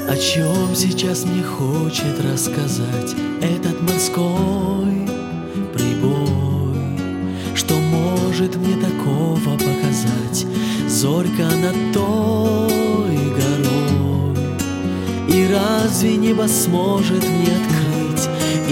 О чем сейчас мне хочет рассказать этот морской прибой? Что может мне такого показать зорька над той горой? И разве небо сможет мне открыть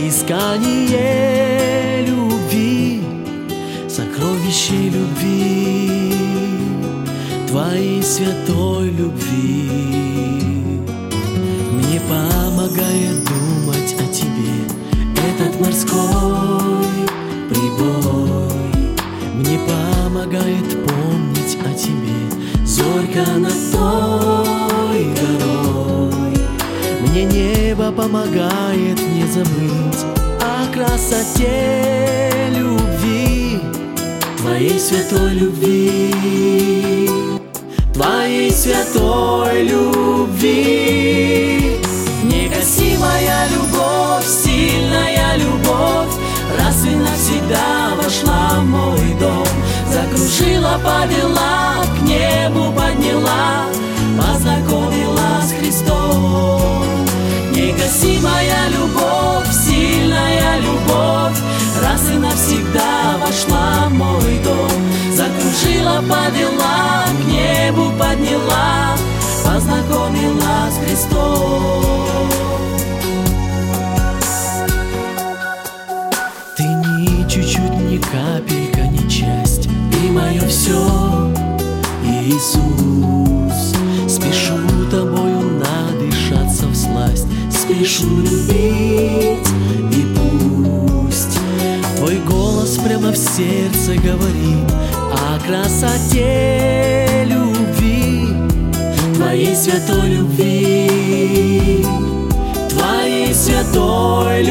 искание любви, сокровище любви, твоей святой любви? Мне помогает думать о тебе этот морской прибой. Мне помогает помнить о тебе зорька над той горой. Мне небо помогает не забыть о красоте любви, твоей святой любви, твоей святой любви. Негасимая любовь, сильная любовь, раз и навсегда вошла в мой дом. Закружила, повела, к небу подняла, познакомила с Христом. Негасимая любовь, сильная любовь, раз и навсегда вошла в мой дом. Закружила, повела, к небу подняла, познакомила с Христом. Ты ни чуть-чуть, ни капелька, ни часть, ты мое все, Иисус. Спешу тобою надышаться всласть, спешу любить, и пусть твой голос прямо в сердце говорит о красоте любви, твоей святой любви, твоей святой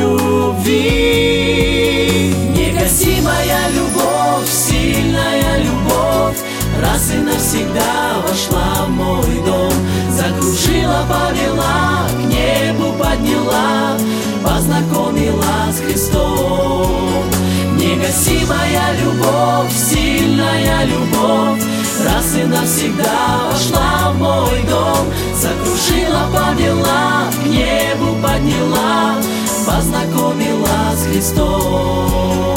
любви. Негасимая любовь, сильная любовь, раз и навсегда вошла в мой дом. Закружила, повела, к небу подняла, познакомила с Христом. Негасимая любовь, сильная любовь, раз и навсегда вошла в мой дом. Закружила, повела, к небу подняла, познакомила с Христом.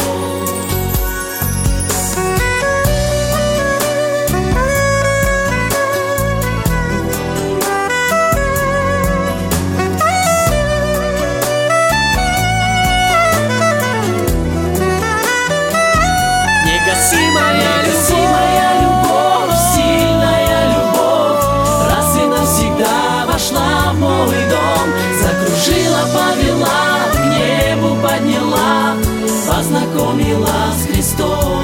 Негасимая любовь, сильная любовь, раз и навсегда вошла в мой дом. Закружила, повела, к небу подняла, познакомила с Христом.